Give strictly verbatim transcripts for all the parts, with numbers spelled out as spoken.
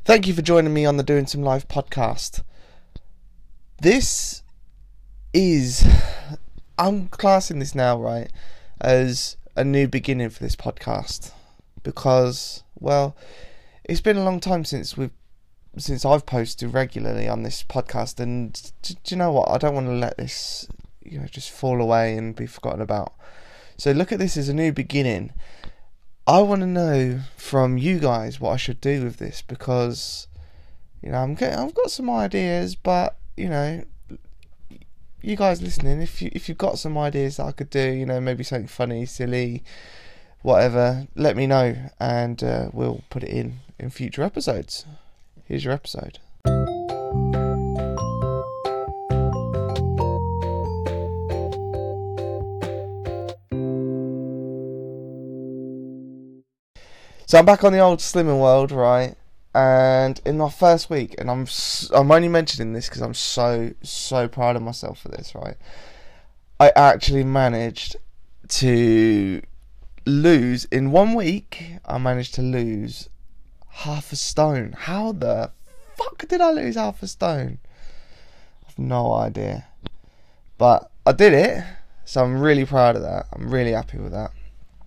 Thank you for joining me on the Doing Some Live podcast. This is, I'm classing this now, right, as a new beginning for this podcast. Because, well, it's been a long time since we've, since I've posted regularly on this podcast. And do, do you know what? I don't want to let this, you know, just fall away and be forgotten about. So look at this as a new beginning. I want to know from you guys what I should do with this, because, you know, I'm getting, I've got some ideas, but, you know, you guys listening, if you if you've got some ideas that I could do, you know, maybe something funny, silly, whatever, let me know, and uh, we'll put it in in future episodes. Here's your episode. So I'm back on the old Slimming World, right? And in my first week, and I'm I'm only mentioning this because I'm so so proud of myself for this, right? I actually managed to lose in one week. I managed to lose half a stone. How the fuck did I lose half a stone? I've no idea, but I did it. So I'm really proud of that. I'm really happy with that.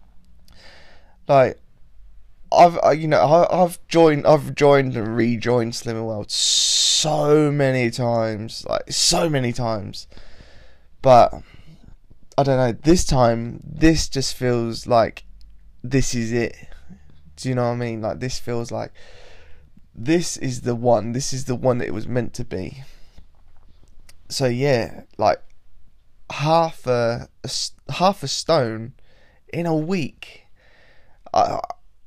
Like, I've you know I've joined I've joined and rejoined Slimming World so many times, like so many times, but I don't know, this time this just feels like this is it. Do you know what I mean? Like, this feels like this is the one. This is the one that it was meant to be. So yeah, like half a, a half a stone in a week. I.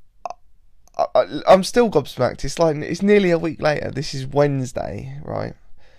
I, I'm still gobsmacked. It's like, it's nearly a week later. This is Wednesday, right?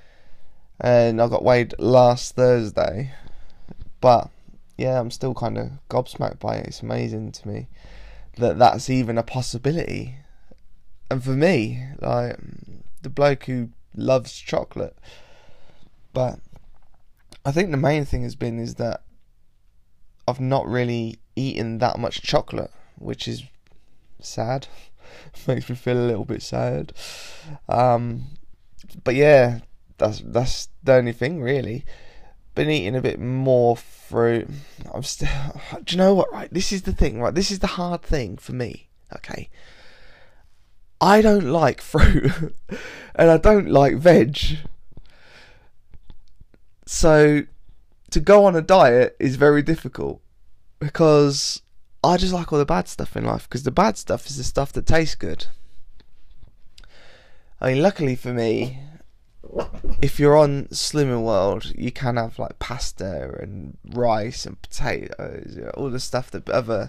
And I got weighed last Thursday. But yeah, I'm still kind of gobsmacked by it. It's amazing to me that that's even a possibility. And for me, like, the bloke who loves chocolate. But I think the main thing has been is that I've not really eaten that much chocolate, which is sad. Makes me feel a little bit sad. Um, but yeah, that's that's the only thing really. Been eating a bit more fruit. I'm still. Do you know what? Right, this is the thing. Right, this is the hard thing for me. Okay, I don't like fruit, and I don't like veg. So to go on a diet is very difficult, because I just like all the bad stuff in life, because the bad stuff is the stuff that tastes good. I mean, luckily for me, if you're on Slimming World, you can have like pasta and rice and potatoes, you know, all the stuff that other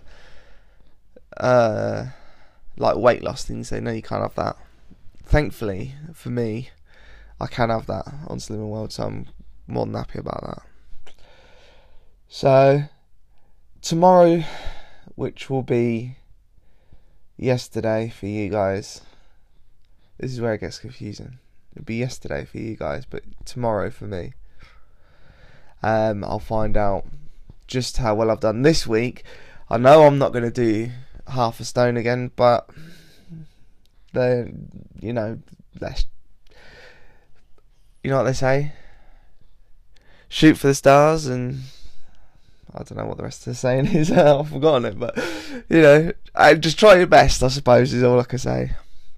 uh, like weight loss things, they know you can't have that. Thankfully for me, I can have that on Slimming World, so I'm more than happy about that. So tomorrow, which will be yesterday for you guys. This is where it gets confusing. It'll be yesterday for you guys, but tomorrow for me. Um, I'll find out just how well I've done this week. I know I'm not going to do half a stone again, but they, you know, let's, you know what they say? Shoot for the stars, and I don't know what the rest of the saying is. I've forgotten it, but, you know, I just try your best, I suppose, is all I can say.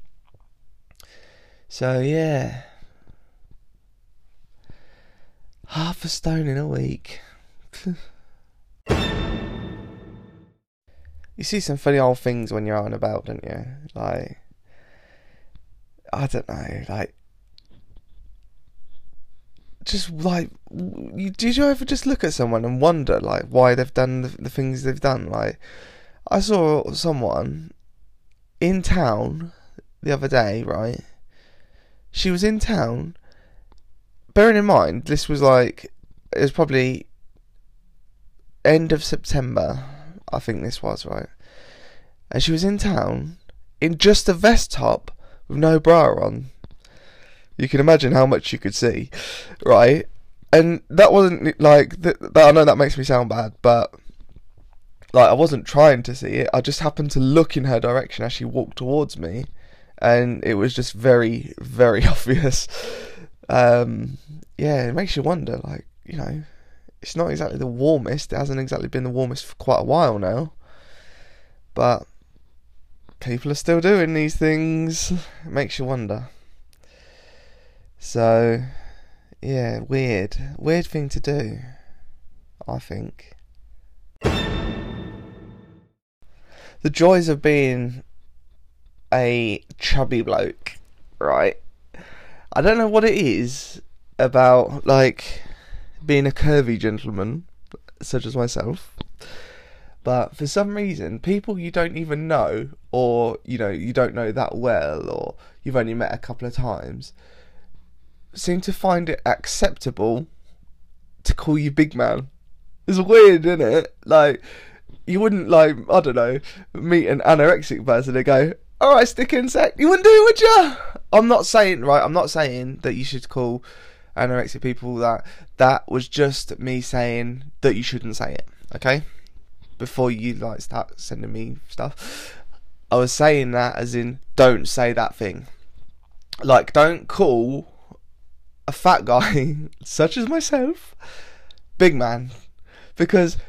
So yeah, half a stone in a week. You see some funny old things when you're out and about, don't you? Like, I don't know, like, just like, you, did you ever just look at someone and wonder like why they've done the, the things they've done? Like, I saw someone in town the other day, right? She was in town, bearing in mind this was like, it was probably end of September, I think this was, right? And she was in town in just a vest top with no bra on. You can imagine how much you could see, right? And that wasn't like th- that. I know that makes me sound bad, but like, I wasn't trying to see it. I just happened to look in her direction as she walked towards me, and it was just very, very obvious. Um, yeah, it makes you wonder, like, you know, it's not exactly the warmest. It hasn't exactly been the warmest for quite a while now. But people are still doing these things. It makes you wonder. So, yeah, weird. Weird thing to do, I think. The joys of being a chubby bloke, right? I don't know what it is about, like, being a curvy gentleman, such as myself, but for some reason, people you don't even know, or, you know, you don't know that well, or you've only met a couple of times, seem to find it acceptable to call you big man. It's weird, isn't it? Like, you wouldn't, like, I don't know, meet an anorexic person and go, alright, stick insect. You wouldn't do it, would you? I'm not saying, right, I'm not saying that you should call anorexic people that. That was just me saying that you shouldn't say it, okay? Before you, like, start sending me stuff. I was saying that as in, don't say that thing. Like, don't call a fat guy, such as myself, big man. Because,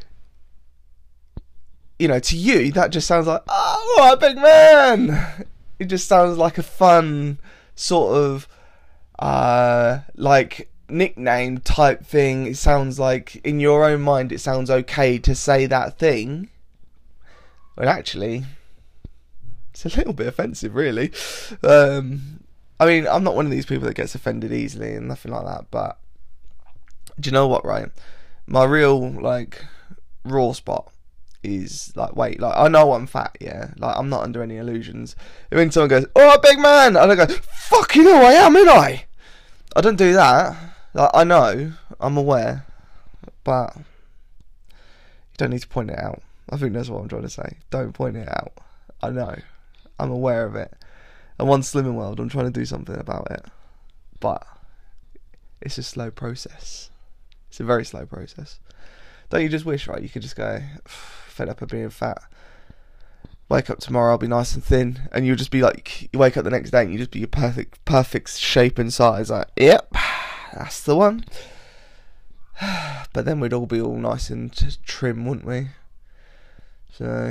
you know, to you, that just sounds like, oh, alright, big man. It just sounds like a fun sort of, uh, like, nickname type thing. It sounds like, in your own mind, it sounds okay to say that thing. Well, actually, it's a little bit offensive, really. Um, I mean, I'm not one of these people that gets offended easily and nothing like that, but do you know what, right? My real, like, raw spot is, like, weight. Like, I know I'm fat, yeah. Like, I'm not under any illusions. When someone goes, oh, big man, and I go, fucking hell, I am, ain't I? I don't do that. Like, I know, I'm aware, but you don't need to point it out. I think that's what I'm trying to say. Don't point it out. I know. I'm aware of it. And one slimming world, I'm trying to do something about it. But it's a slow process. It's a very slow process. Don't you just wish, right, you could just go, fed up of being fat. Wake up tomorrow, I'll be nice and thin. And you'll just be like, you wake up the next day and you just be your perfect, perfect shape and size. Like, yep, that's the one. But then we'd all be all nice and trim, wouldn't we? So,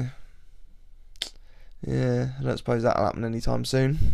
yeah, I don't suppose that'll happen anytime soon.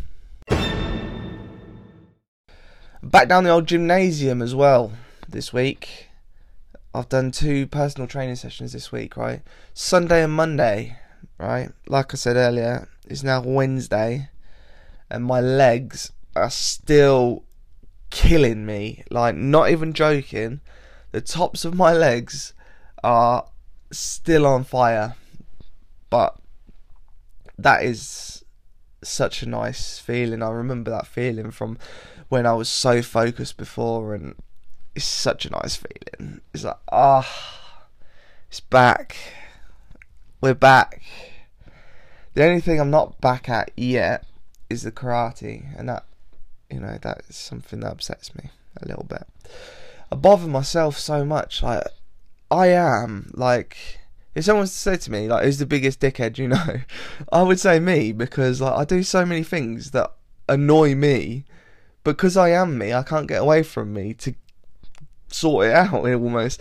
Back down the old gymnasium as well this week. I've done two personal training sessions this week, right? Sunday and Monday, right? Like I said earlier, it's now Wednesday, and my legs are still killing me. Like, not even joking. The tops of my legs are still on fire. But that is such a nice feeling. I remember that feeling from when I was so focused before, and it's such a nice feeling. It's like, ah, oh, it's back. We're back. The only thing I'm not back at yet is the karate, and that, you know, that is something that upsets me a little bit. I bother myself so much. Like, I am, like, if someone was to say to me, like, who's the biggest dickhead you know, I would say me, because, like, I do so many things that annoy me, because I am me, I can't get away from me to sort it out, almost.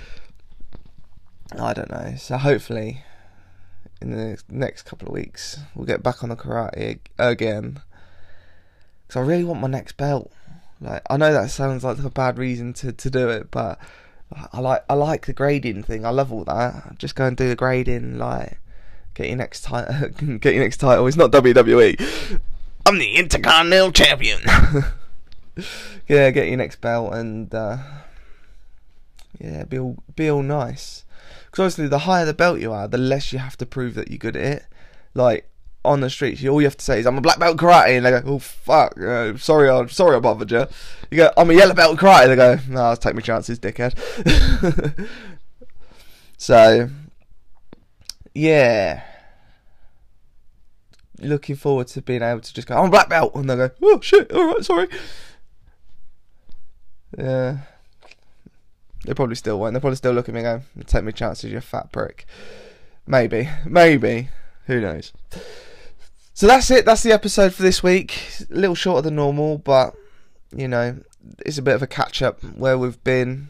I don't know, so hopefully in the next couple of weeks we'll get back on the karate again, because I really want my next belt. Like, I know that sounds like a bad reason to, to do it, but I like I like the grading thing. I love all that. Just go and do the grading, like, get your next title. Get your next title. It's not W W E. I'm the Intercontinental Champion. Yeah, get your next belt, and uh, yeah, be all be all nice. Because obviously, the higher the belt you are, the less you have to prove that you're good at it. Like, on the streets, you, all you have to say is, I'm a black belt in karate, and they go, oh fuck, uh, sorry, I sorry I bothered you. You go, I'm a yellow belt in karate, they go, no, I'll take my chances, dickhead. So, yeah, looking forward to being able to just go, I'm a black belt, and they go, oh shit, alright, sorry. Yeah, they probably still won't. They probably still look at me and go, take my chances, you fat prick. Maybe, maybe, who knows. So that's it. That's the episode for this week. A little shorter than normal, but you know, it's a bit of a catch up where we've been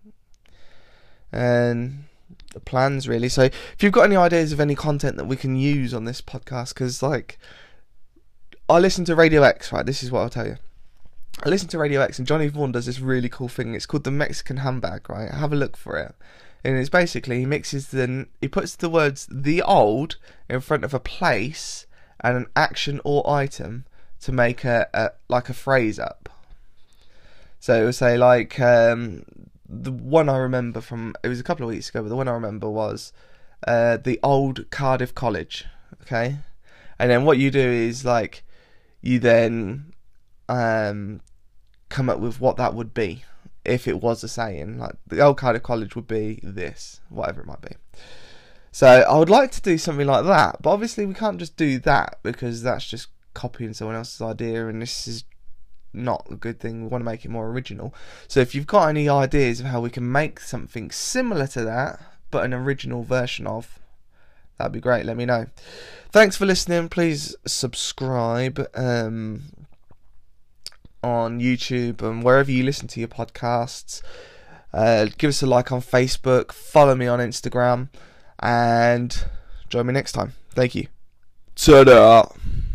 and the plans really. So if you've got any ideas of any content that we can use on this podcast, because like I listen to Radio X, right? This is what I'll tell you. I listen to Radio X and Johnny Vaughan does this really cool thing. It's called the Mexican handbag, right? Have a look for it. And it's basically he mixes the he puts the words the old in front of a place and an action or item to make a, a like a phrase up. So it would say like um, the one I remember from it was a couple of weeks ago, but the one I remember was uh, the old Cardiff College. Okay, and then what you do is like you then um, come up with what that would be if it was a saying. Like the old Cardiff College would be this, whatever it might be. So I would like to do something like that, but obviously we can't just do that because that's just copying someone else's idea, and this is not a good thing. We want to make it more original. So if you've got any ideas of how we can make something similar to that, but an original version of, that'd be great. Let me know. Thanks for listening. Please subscribe um, on YouTube and wherever you listen to your podcasts. Uh, give us a like on Facebook. Follow me on Instagram. And join me next time. Thank you. Ta-da!